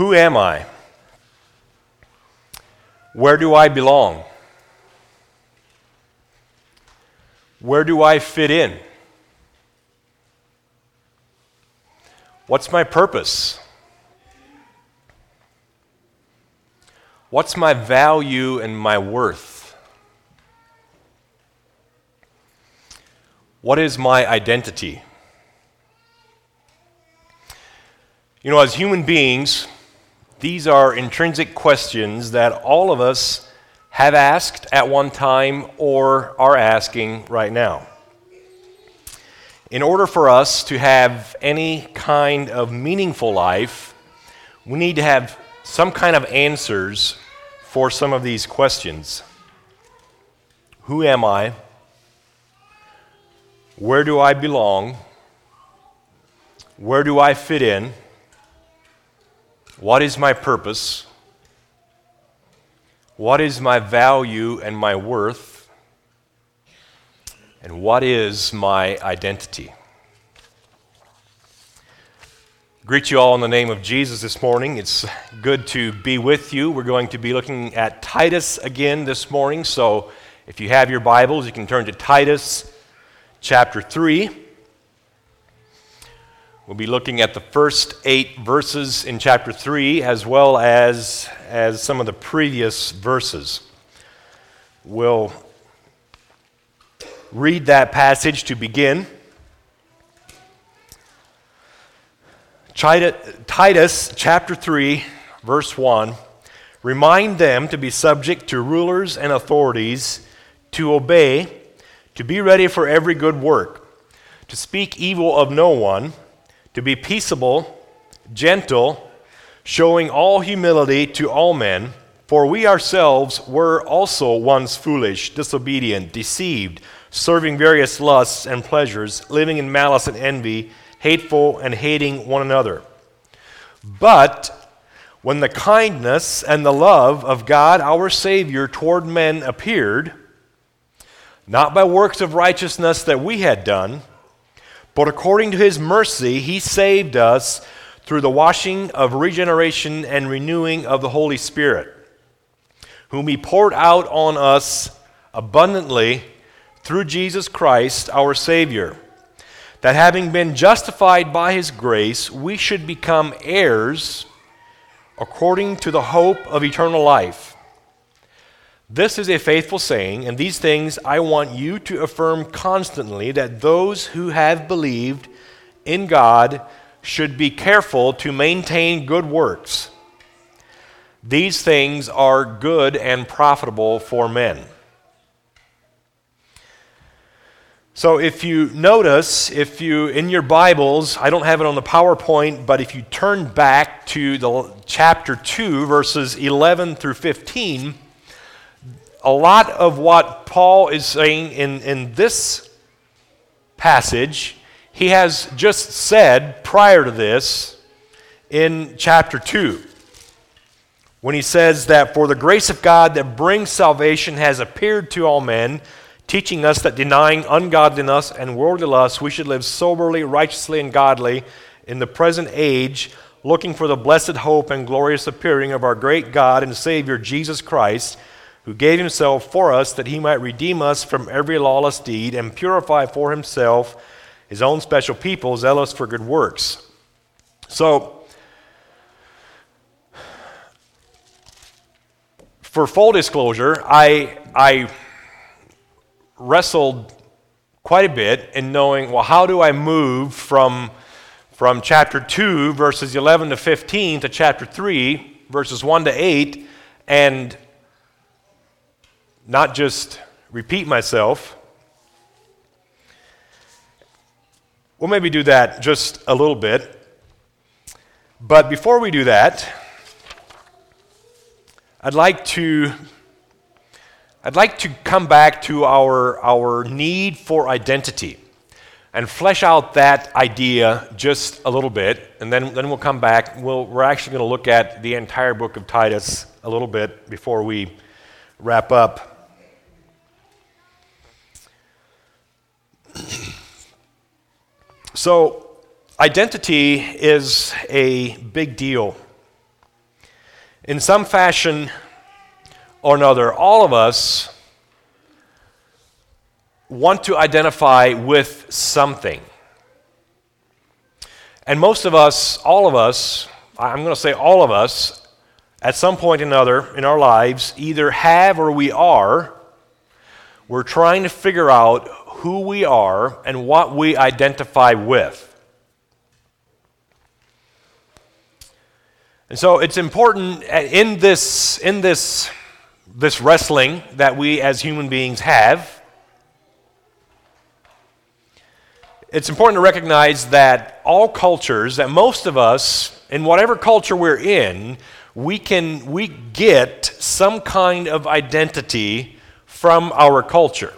Who am I? Where do I belong? Where do I fit in? What's my purpose? What's my value and my worth? What is my identity? You know, as human beings, these are intrinsic questions that all of us have asked at one time or are asking right now. In order for us to have any kind of meaningful life, we need to have some kind of answers for some of these questions. Who am I? Where do I belong? Where do I fit in? What is my purpose? What is my value and my worth? And what is my identity? Greet you all in the name of Jesus this morning. It's good to be with you. We're going to be looking at Titus again this morning. So if you have your Bibles, you can turn to Titus chapter 3. We'll be looking at the first 8 verses in chapter 3 as well as some of the previous verses. We'll read that passage to begin. Titus chapter 3, verse 1, remind them to be subject to rulers and authorities, to obey, to be ready for every good work, to speak evil of no one, to be peaceable, gentle, showing all humility to all men, for we ourselves were also once foolish, disobedient, deceived, serving various lusts and pleasures, living in malice and envy, hateful and hating one another. But when the kindness and the love of God our Savior toward men appeared, not by works of righteousness that we had done, but according to His mercy He saved us through the washing of regeneration and renewing of the Holy Spirit, whom He poured out on us abundantly through Jesus Christ our Savior, that having been justified by His grace, we should become heirs according to the hope of eternal life. This is a faithful saying, and these things I want you to affirm constantly, that those who have believed in God should be careful to maintain good works. These things are good and profitable for men. So if you notice, in your Bibles, I don't have it on the PowerPoint, but if you turn back to the chapter 2, verses 11 through 15, a lot of what Paul is saying in this passage, he has just said prior to this in chapter 2, when he says that for the grace of God that brings salvation has appeared to all men, teaching us that denying ungodliness and worldly lust, we should live soberly, righteously, and godly in the present age, looking for the blessed hope and glorious appearing of our great God and Savior, Jesus Christ, who gave Himself for us that He might redeem us from every lawless deed and purify for Himself His own special people, zealous for good works. So, for full disclosure, I wrestled quite a bit in knowing, well, how do I move from chapter 2, verses 11 to 15, to chapter 3, verses 1 to 8, and not just repeat myself. We'll maybe do that just a little bit. But before we do that, I'd like to come back to our need for identity and flesh out that idea just a little bit, and then we'll come back. We're actually going to look at the entire book of Titus a little bit before we wrap up. So, identity is a big deal In some fashion or another, all of us want to identify with something. And most of us, all of us, I'm going to say all of us, at some point or another in our lives, either have or we're trying to figure out who we are and what we identify with. And so it's important in this wrestling that we as human beings have, it's important to recognize that all cultures, that most of us, in whatever culture we're in, we get some kind of identity from our culture.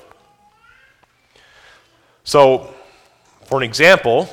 So, for an example,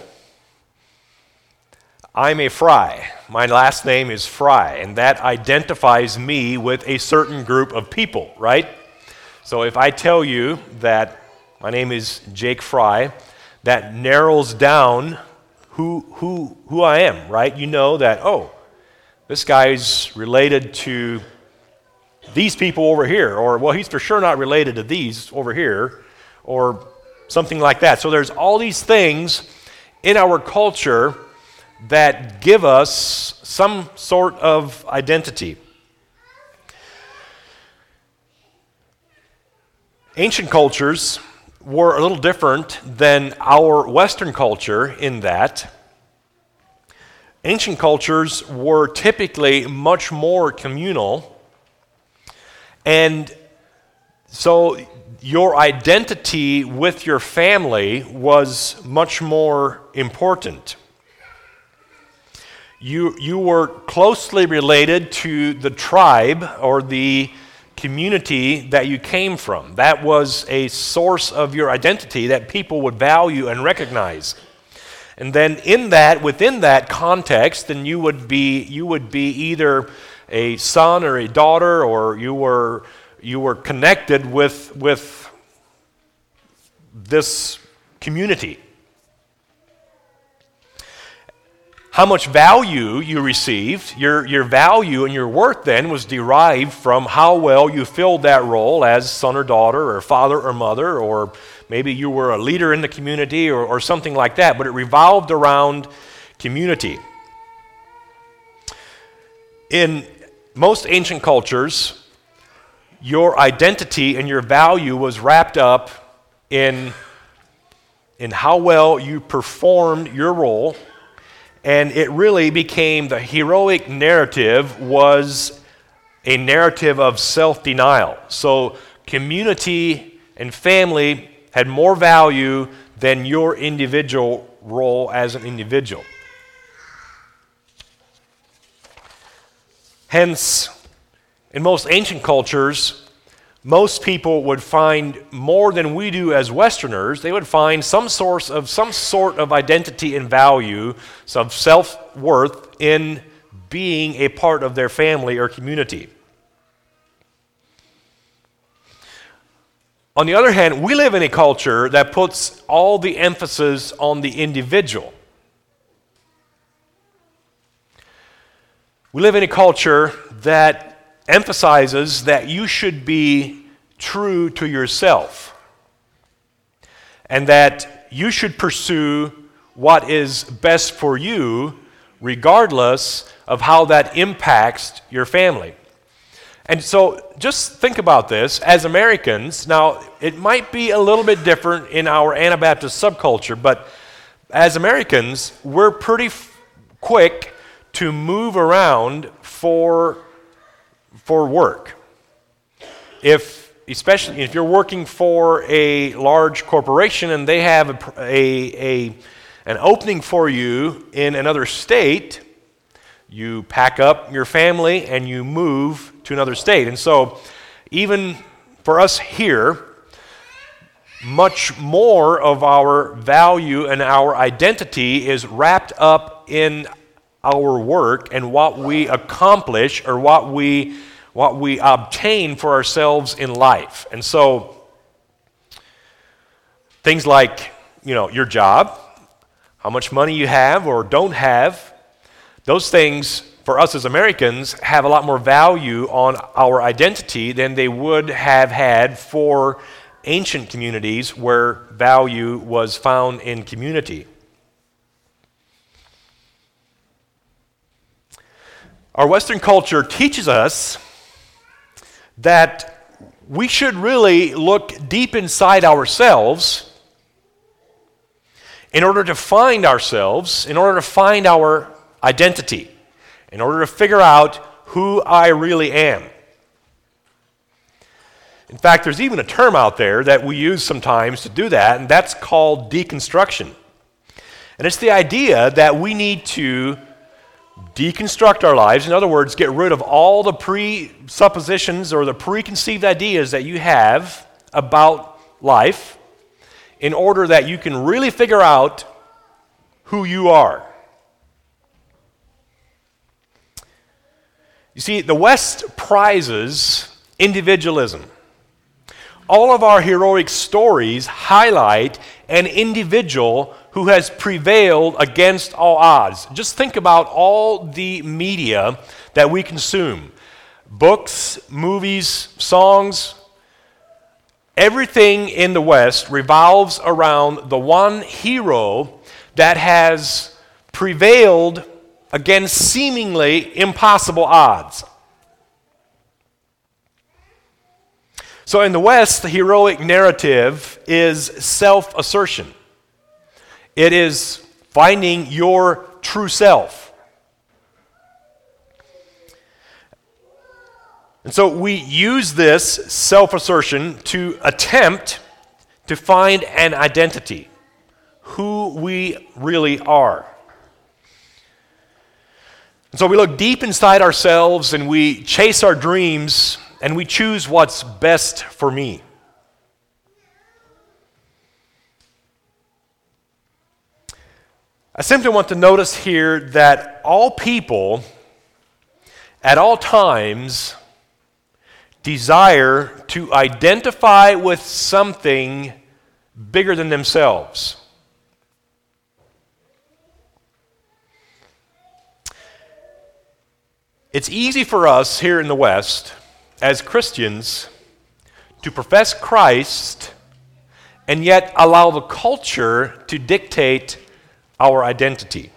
I'm a Fry. My last name is Fry, and that identifies me with a certain group of people, right? So if I tell you that my name is Jake Fry, that narrows down who I am, right? You know that, oh, this guy's related to these people over here, or, well, he's for sure not related to these over here, or something like that. So there's all these things in our culture that give us some sort of identity. Ancient cultures were a little different than our Western culture in that ancient cultures were typically much more communal, and so your identity with your family was much more important. You were closely related to the tribe or the community that you came from. That was a source of your identity that people would value and recognize. And then within that context, then you would be either a son or a daughter, or you were connected with this community. How much value you received, your value and your worth then was derived from how well you filled that role as son or daughter or father or mother, or maybe you were a leader in the community or something like that, but it revolved around community. In most ancient cultures, your identity and your value was wrapped up in how well you performed your role. And it really became, the heroic narrative was a narrative of self-denial. So community and family had more value than your individual role as an individual. Hence, in most ancient cultures, most people would find more than we do as Westerners. They would find some sort of identity and value, some self-worth in being a part of their family or community. On the other hand, we live in a culture that puts all the emphasis on the individual. We live in a culture that emphasizes that you should be true to yourself and that you should pursue what is best for you regardless of how that impacts your family. And so just think about this. As Americans, now it might be a little bit different in our Anabaptist subculture, but as Americans, we're pretty quick to move around for work. Especially if you're working for a large corporation and they have an opening for you in another state, you pack up your family and you move to another state. And so even for us here, much more of our value and our identity is wrapped up in our work and what we accomplish or what we obtain for ourselves in life. And so things like, your job, how much money you have or don't have, those things for us as Americans, have a lot more value on our identity than they would have had for ancient communities where value was found in community. Our Western culture teaches us that we should really look deep inside ourselves in order to find ourselves, in order to find our identity, in order to figure out who I really am. In fact, there's even a term out there that we use sometimes to do that, and that's called deconstruction. And it's the idea that we need to deconstruct our lives. In other words, get rid of all the presuppositions or the preconceived ideas that you have about life in order that you can really figure out who you are. You see, the West prizes individualism. All of our heroic stories highlight an individual who has prevailed against all odds. Just think about all the media that we consume. Books, movies, songs. Everything in the West revolves around the one hero that has prevailed against seemingly impossible odds. So in the West, the heroic narrative is self-assertion. It is finding your true self. And so we use this self-assertion to attempt to find an identity, who we really are. And so we look deep inside ourselves and we chase our dreams and we choose what's best for me. I simply want to notice here that all people at all times desire to identify with something bigger than themselves. It's easy for us here in the West, as Christians, to profess Christ and yet allow the culture to dictate our identity.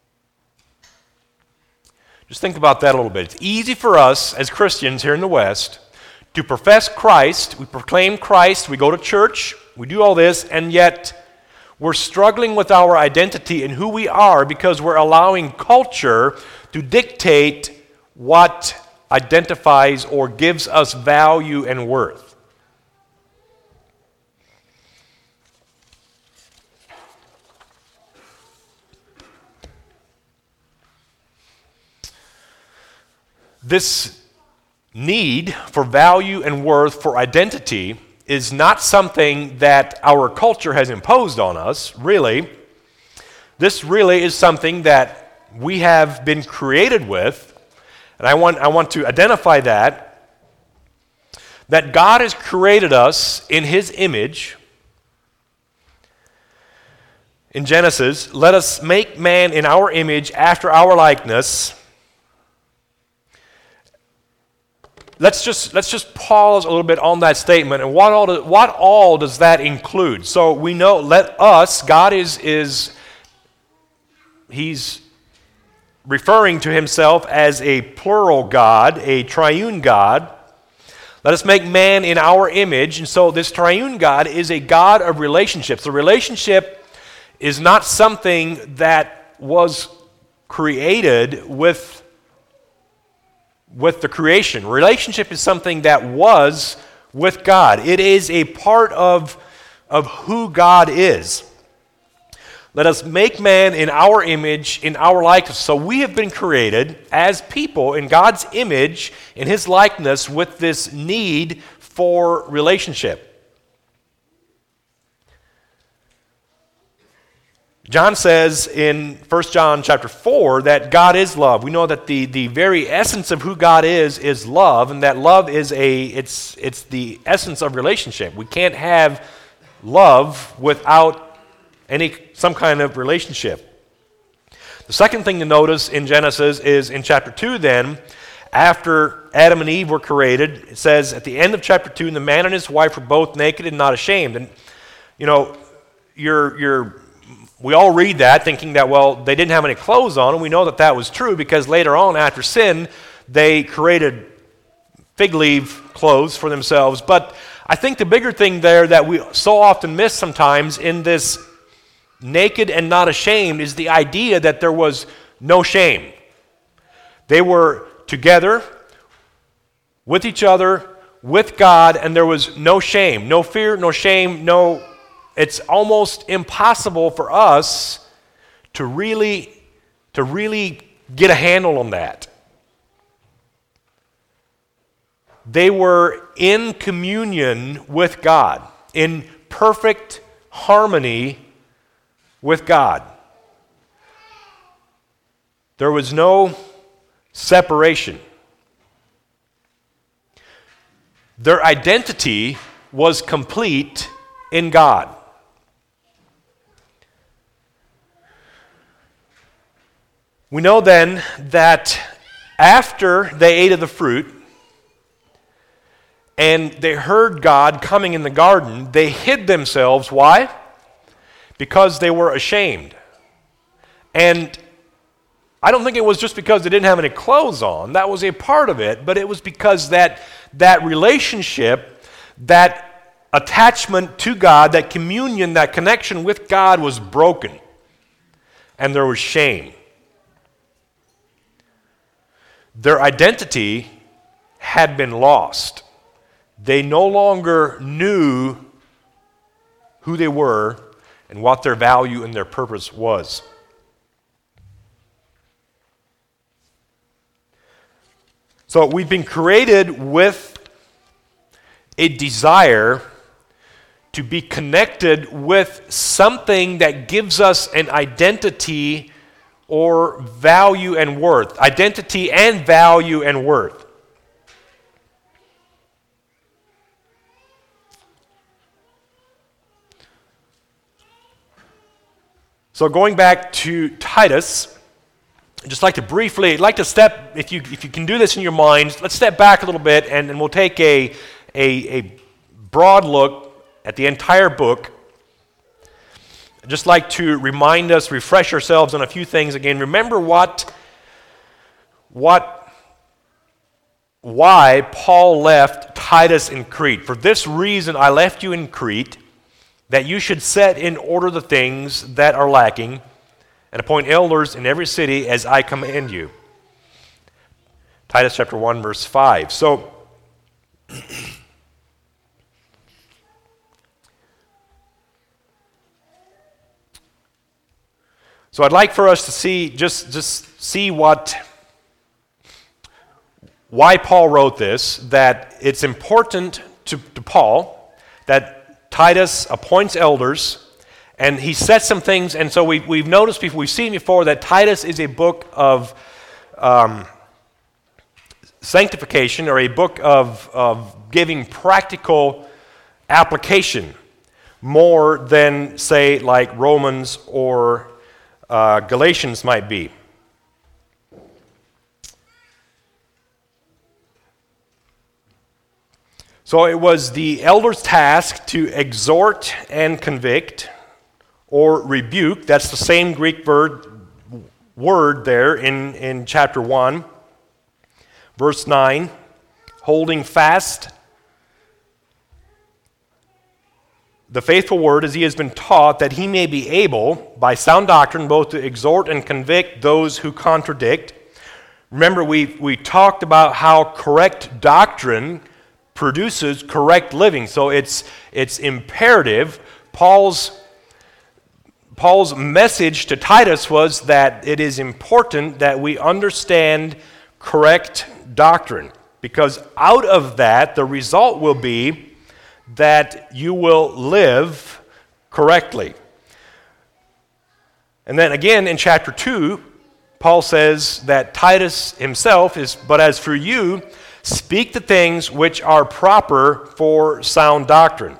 Just think about that a little bit. It's easy for us as Christians here in the West to profess Christ, we proclaim Christ, we go to church, we do all this, and yet we're struggling with our identity and who we are because we're allowing culture to dictate what identifies or gives us value and worth. This need for value and worth, for identity, is not something that our culture has imposed on us, really. This really is something that we have been created with. And I want to identify that God has created us in His image. In Genesis, let us make man in our image after our likeness. Let's just pause a little bit on that statement and what all does that include? So we know, let us, God is He's referring to Himself as a plural God, a triune God. Let us make man in our image. And so this triune God is a God of relationships. The relationship is not something that was created with the creation. Relationship is something that was with God. It is a part of who God is. Let us make man in our image, in our likeness. So we have been created as people in God's image, in His likeness, with this need for relationship. John says in 1 John chapter 4 that God is love. We know that the very essence of who God is love, and that love is it's the essence of relationship. We can't have love without some kind of relationship. The second thing to notice in Genesis is in chapter 2 then, after Adam and Eve were created, it says at the end of chapter 2, the man and his wife were both naked and not ashamed. And, you know, we all read that thinking that, well, they didn't have any clothes on, and we know that that was true because later on after sin, they created fig leaf clothes for themselves. But I think the bigger thing there that we so often miss sometimes in this naked and not ashamed is the idea that there was no shame. They were together with each other, with God, and there was no shame, no fear, no shame, it's almost impossible for us to really get a handle on that. They were in communion with God, in perfect harmony with God. There was no separation. Their identity was complete in God. We know then that after they ate of the fruit and they heard God coming in the garden, they hid themselves. Why? Because they were ashamed. And I don't think it was just because they didn't have any clothes on. That was a part of it, but it was because that relationship, that attachment to God, that communion, that connection with God was broken. And there was shame. Their identity had been lost. They no longer knew who they were and what their value and their purpose was. So we've been created with a desire to be connected with something that gives us an identity or value and worth. Identity and value and worth. So going back to Titus, I'd just like to step, if you can do this in your minds, let's step back a little bit and we'll take a broad look at the entire book. I'd just like to remind us, refresh ourselves on a few things again. Remember why Paul left Titus in Crete. For this reason I left you in Crete, that you should set in order the things that are lacking, and appoint elders in every city as I command you. Titus chapter 1, verse 5. So I'd like for us to see, just see why Paul wrote this, that it's important to Paul that Titus appoints elders, and he sets some things, and so we've noticed before, we've seen before that Titus is a book of sanctification, or a book of giving practical application, more than, say, like Romans or Galatians might be. So it was the elder's task to exhort and convict, or rebuke. That's the same Greek word there in chapter 1, verse 9, holding fast the faithful word as he has been taught, that he may be able, by sound doctrine, both to exhort and convict those who contradict. Remember, we talked about how correct doctrine produces correct living. So it's imperative. Paul's message to Titus was that it is important that we understand correct doctrine, because out of that, the result will be that you will live correctly. And then again in chapter 2, Paul says that Titus himself is, but as for you, speak the things which are proper for sound doctrine.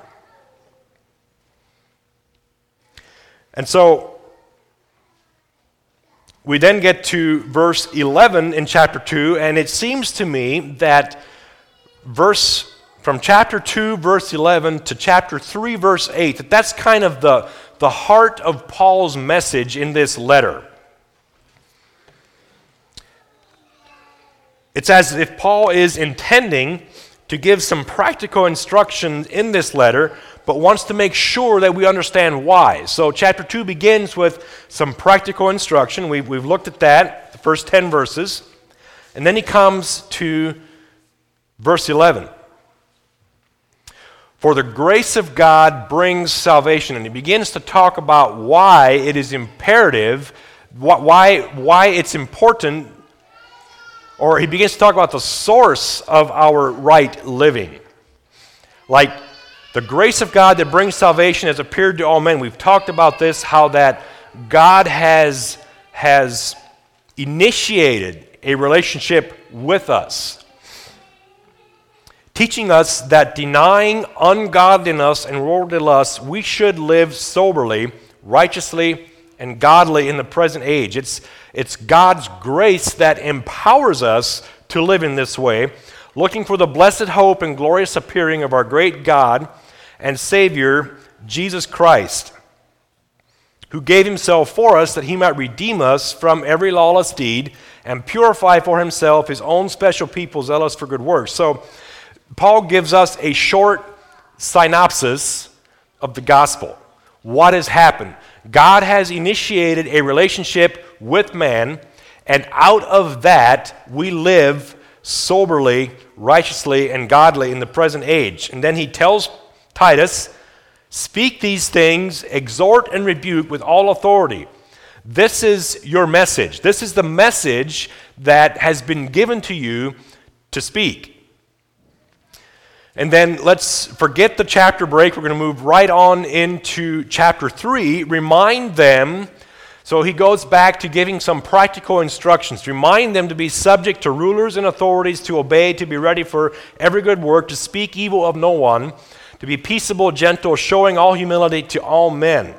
And so we then get to verse 11 in chapter 2, and it seems to me that from chapter 2, verse 11 to chapter 3, verse 8, that's kind of the heart of Paul's message in this letter. It's as if Paul is intending to give some practical instruction in this letter, but wants to make sure that we understand why. So chapter 2 begins with some practical instruction. We've looked at that, the first 10 verses. And then he comes to verse 11. For the grace of God brings salvation. And he begins to talk about why it is imperative, why it's important, or he begins to talk about the source of our right living. Like, the grace of God that brings salvation has appeared to all men. We've talked about this, how that God has initiated a relationship with us, teaching us that denying ungodliness and worldly lust, we should live soberly, righteously, and godly in the present age. It's God's grace that empowers us to live in this way, looking for the blessed hope and glorious appearing of our great God and Savior, Jesus Christ, who gave himself for us that he might redeem us from every lawless deed and purify for himself his own special people zealous for good works. So Paul gives us a short synopsis of the gospel. What has happened? God has initiated a relationship with man, and out of that we live soberly, righteously, and godly in the present age. And then he tells Titus, speak these things, exhort and rebuke with all authority. This is your message. This is the message that has been given to you to speak. And then let's forget the chapter break. We're going to move right on into chapter 3. Remind them, so he goes back to giving some practical instructions. Remind them to be subject to rulers and authorities, to obey, to be ready for every good work, to speak evil of no one, to be peaceable, gentle, showing all humility to all men.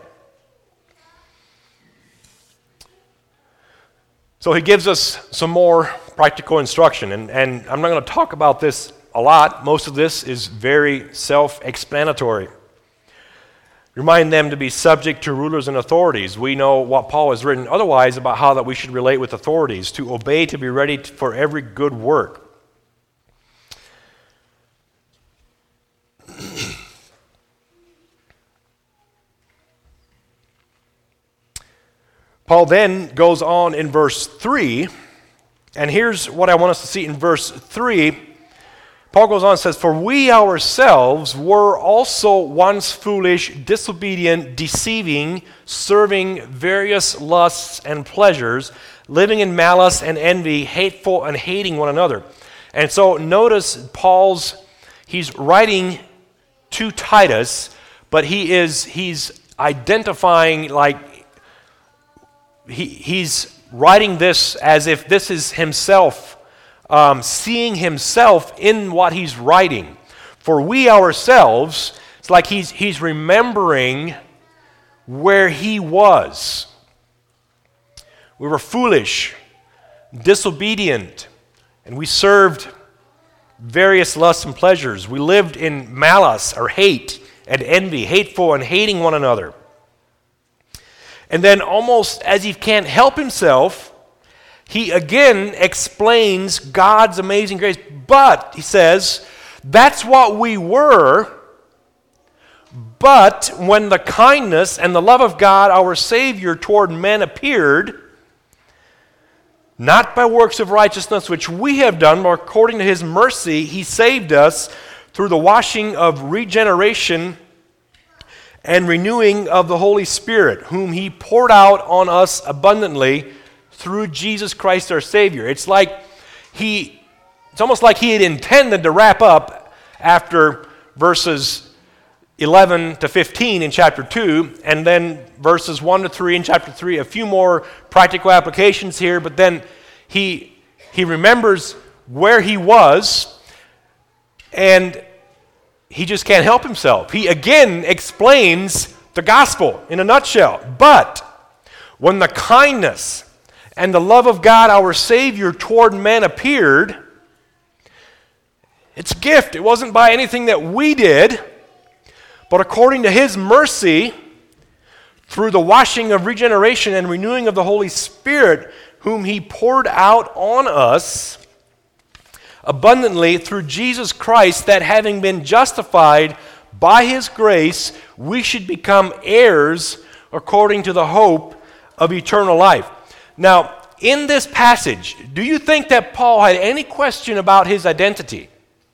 So he gives us some more practical instruction, and I'm not going to talk about this a lot. Most of this is very self-explanatory. Remind them to be subject to rulers and authorities. We know what Paul has written otherwise about how that we should relate with authorities, to obey, to be ready for every good work. Paul then goes on in verse 3, and here's what I want us to see in verse 3. Paul goes on and says, for we ourselves were also once foolish, disobedient, deceiving, serving various lusts and pleasures, living in malice and envy, hateful and hating one another. And so notice he's writing to Titus, but he's identifying, like, he's writing this as if this is himself, seeing himself in what he's writing. For we ourselves, it's like he's remembering where he was. We were foolish, disobedient, and we served various lusts and pleasures. We lived in malice or hate and envy, hateful and hating one another. And then almost as he can't help himself, he again explains God's amazing grace. But, he says, that's what we were, but when the kindness and the love of God, our Savior, toward men appeared, not by works of righteousness which we have done, but according to his mercy, he saved us through the washing of regeneration and renewing of the Holy Spirit, whom he poured out on us abundantly through Jesus Christ our Savior. It's almost like he had intended to wrap up after verses 11 to 15 in chapter 2, and then verses 1 to 3 in chapter 3, a few more practical applications here, but then he remembers where he was, and he just can't help himself. He again explains the gospel in a nutshell. But when the kindness and the love of God our Savior toward men appeared, it's a gift. It wasn't by anything that we did, but according to His mercy, through the washing of regeneration and renewing of the Holy Spirit, whom He poured out on us abundantly through Jesus Christ, that having been justified by His grace, we should become heirs according to the hope of eternal life. Now, in this passage, do you think that Paul had any question about his identity?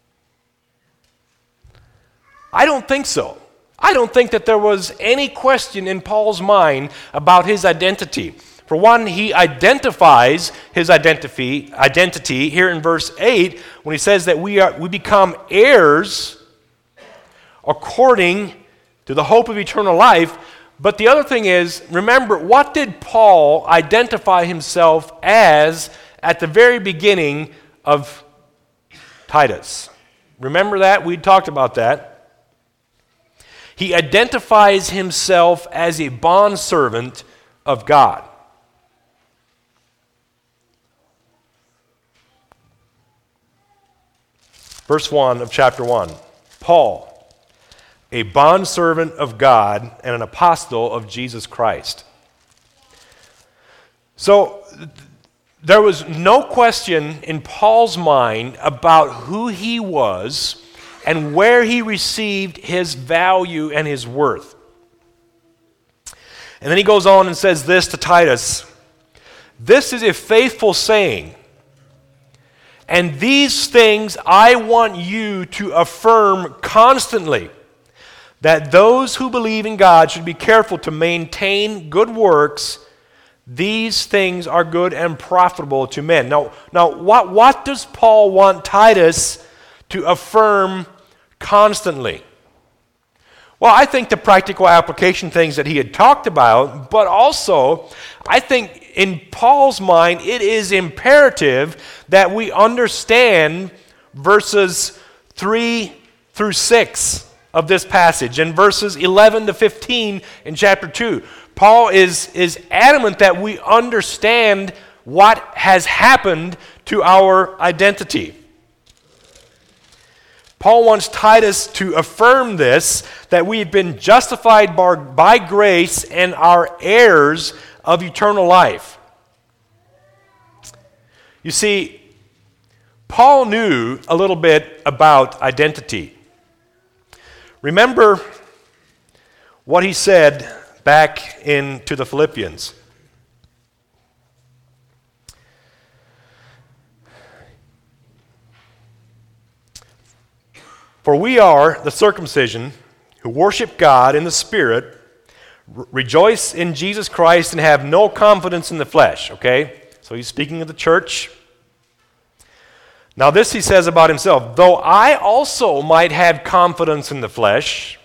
I don't think so. I don't think that there was any question in Paul's mind about his identity. For one, he identifies his identity here in verse 8 when he says that we become heirs according to the hope of eternal life. But the other thing is, remember, what did Paul identify himself as at the very beginning of Titus? Remember that? We talked about that. He identifies himself as a bondservant of God. Verse 1 of chapter 1. Paul, a bondservant of God and an apostle of Jesus Christ. So there was no question in Paul's mind about who he was and where he received his value and his worth. And then he goes on and says this to Titus: "This is a faithful saying, and these things I want you to affirm constantly, that those who believe in God should be careful to maintain good works. These things are good and profitable to men." Now what does Paul want Titus to affirm constantly? Well, I think the practical application things that he had talked about, but also I think in Paul's mind it is imperative that we understand verses 3 through 6 of this passage and verses 11 to 15 in chapter 2. Paul is adamant that we understand what has happened to our identity. Paul wants Titus to affirm this, that we have been justified by grace and are heirs of eternal life. You see, Paul knew a little bit about identity. Remember what he said back to the Philippians. "For we are the circumcision who worship God in the Spirit, rejoice in Jesus Christ, and have no confidence in the flesh." Okay? So he's speaking of the church. Now this he says about himself: "Though I also might have confidence in the flesh,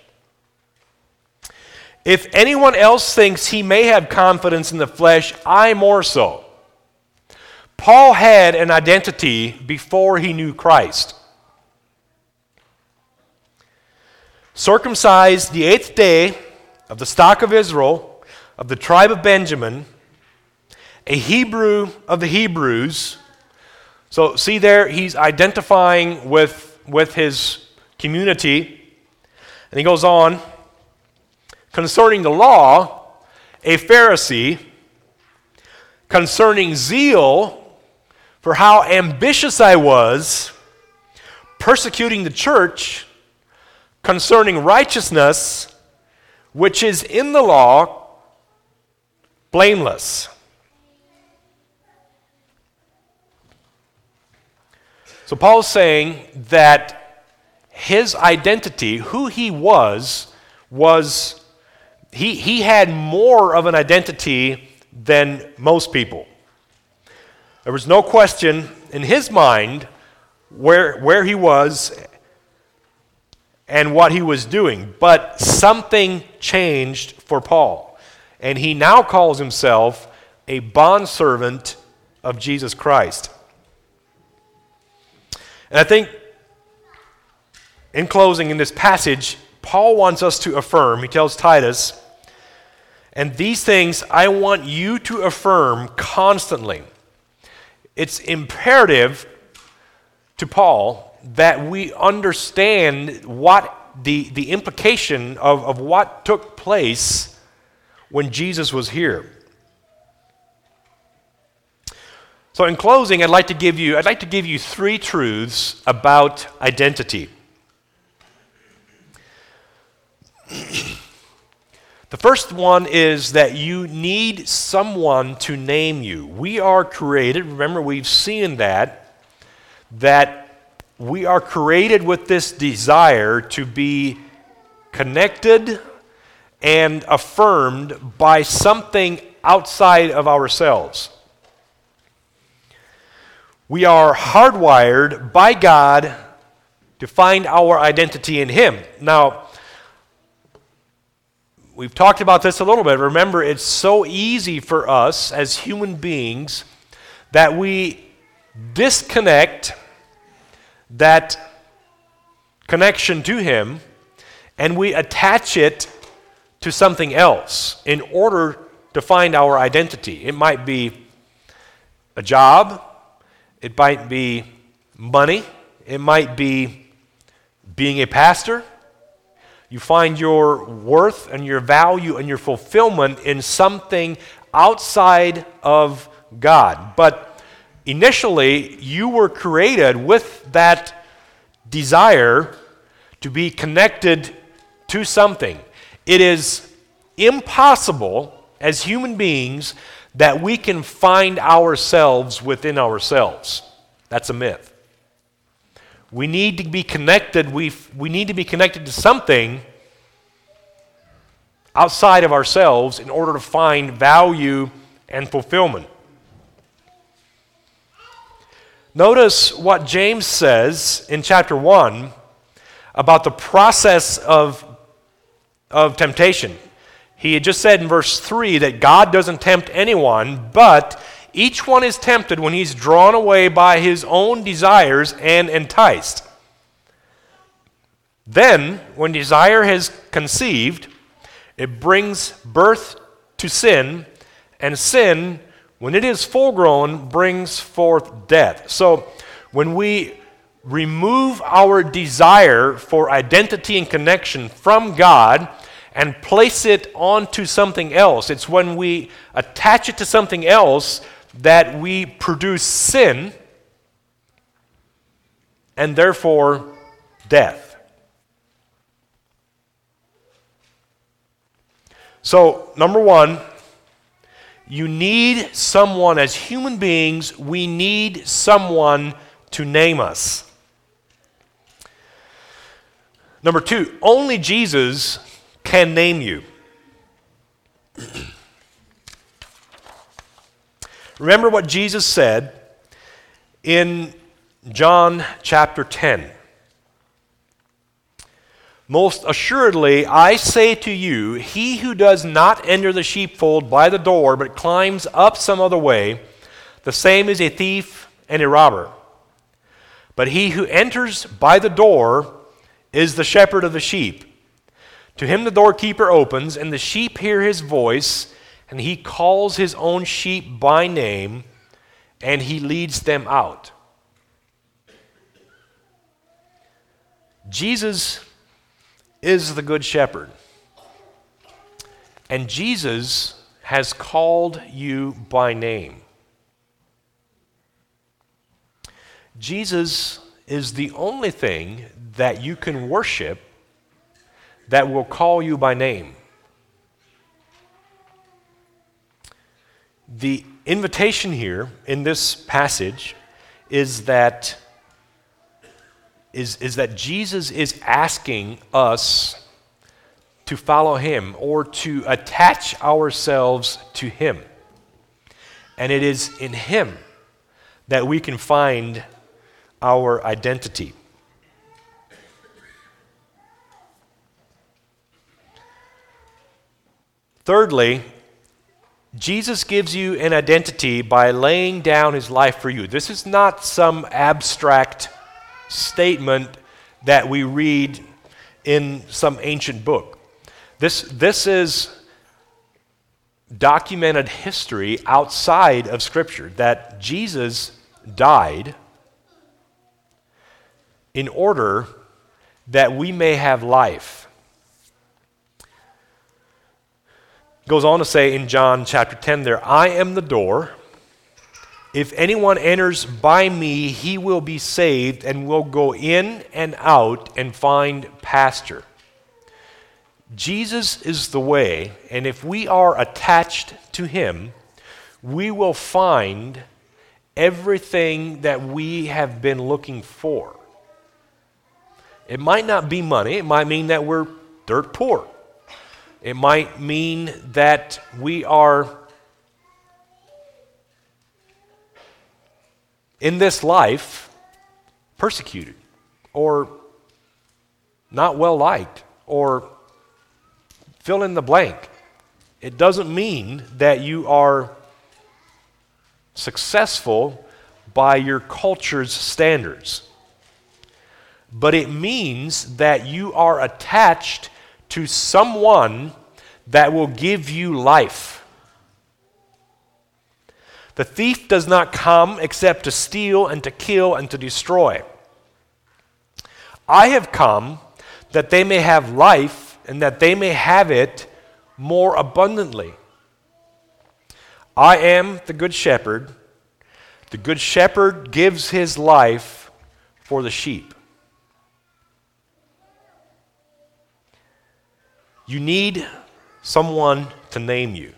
if anyone else thinks he may have confidence in the flesh, I more so." Paul had an identity before he knew Christ. Circumcised the 8th day, of the stock of Israel, of the tribe of Benjamin, a Hebrew of the Hebrews. So see there, he's identifying with his community. And he goes on, "Concerning the law, a Pharisee, concerning zeal, for how ambitious I was, persecuting the church, concerning righteousness, which is in the law, blameless." So Paul's saying that his identity, who he was he had more of an identity than most people. There was no question in his mind where he was and what he was doing. But something changed for Paul. And he now calls himself a bondservant of Jesus Christ. And I think, in closing in this passage, Paul wants us to affirm, he tells Titus, And these things I want you to affirm constantly. It's imperative to Paul that we understand what the implication of what took place when Jesus was here. So in closing, I'd like to give you three truths about identity. The first one is that you need someone to name you. We are created, remember we've seen that we are created with this desire to be connected and affirmed by something outside of ourselves. We are hardwired by God to find our identity in Him. Now, we've talked about this a little bit. Remember, it's so easy for us as human beings that we disconnect that connection to Him and we attach it to something else in order to find our identity. It might be a job, it might be money, it might be being a pastor. You find your worth and your value and your fulfillment in something outside of God. But initially, you were created with that desire to be connected to something. It is impossible as human beings that we can find ourselves within ourselves. That's a myth. We need to be connected. We need to be connected to something outside of ourselves in order to find value and fulfillment. Notice what James says in chapter 1 about the process of temptation. He had just said in verse 3 that God doesn't tempt anyone, but each one is tempted when he's drawn away by his own desires and enticed. Then, when desire has conceived, it brings birth to sin, and sin, when it is full grown, brings forth death. So, when we remove our desire for identity and connection from God and place it onto something else, it's when we attach it to something else that we produce sin and therefore death. So, number one, you need someone. As human beings, we need someone to name us. Number two, only Jesus can name you. Remember what Jesus said in John chapter 10. Most assuredly, I say to you, he who does not enter the sheepfold by the door, but climbs up some other way, the same is a thief and a robber. But he who enters by the door is the shepherd of the sheep. To him the doorkeeper opens, and the sheep hear his voice, and he calls his own sheep by name, and he leads them out. Jesus is the good shepherd. And Jesus has called you by name. Jesus is the only thing that you can worship that will call you by name. The invitation here in this passage is that Jesus is asking us to follow him or to attach ourselves to him. And it is in him that we can find our identity. Thirdly, Jesus gives you an identity by laying down his life for you. This is not some abstract statement that we read in some ancient book. This is documented history outside of Scripture that Jesus died in order that we may have life. It goes on to say in John chapter 10 there, I am the door. If anyone enters by me, he will be saved and will go in and out and find pasture. Jesus is the way, and if we are attached to him, we will find everything that we have been looking for. It might not be money. It might mean that we're dirt poor. It might mean that we are in this life persecuted or not well liked or fill in the blank. It doesn't mean that you are successful by your culture's standards. But it means that you are attached to someone that will give you life. The thief does not come except to steal and to kill and to destroy. I have come that they may have life and that they may have it more abundantly. I am the good shepherd. The good shepherd gives his life for the sheep. You need someone to name you.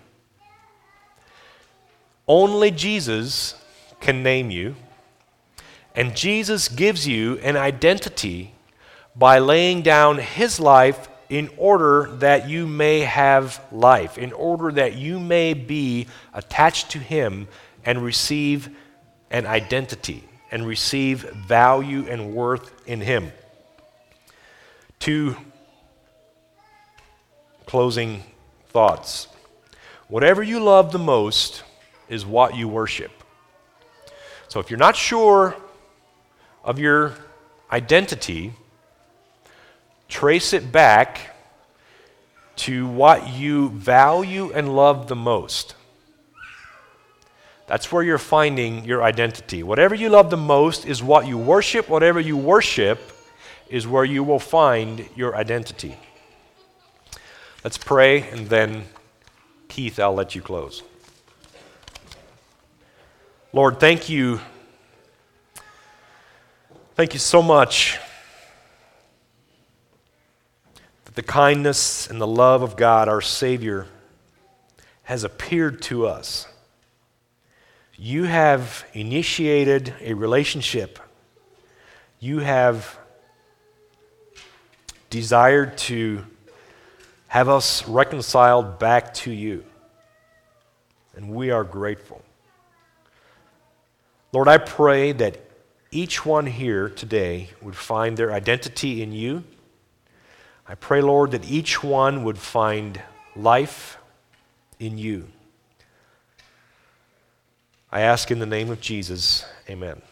Only Jesus can name you, and Jesus gives you an identity by laying down his life in order that you may have life, in order that you may be attached to him and receive an identity and receive value and worth in him. Two closing thoughts. Whatever you love the most is what you worship. So if you're not sure of your identity, trace it back to what you value and love the most. That's where you're finding your identity. Whatever you love the most is what you worship. Whatever you worship is where you will find your identity. Let's pray, and then, Keith, I'll let you close. Lord, thank you. Thank you so much that the kindness and the love of God, our Savior, has appeared to us. You have initiated a relationship. You have desired to have us reconciled back to you. And we are grateful. Lord, I pray that each one here today would find their identity in you. I pray, Lord, that each one would find life in you. I ask in the name of Jesus, amen.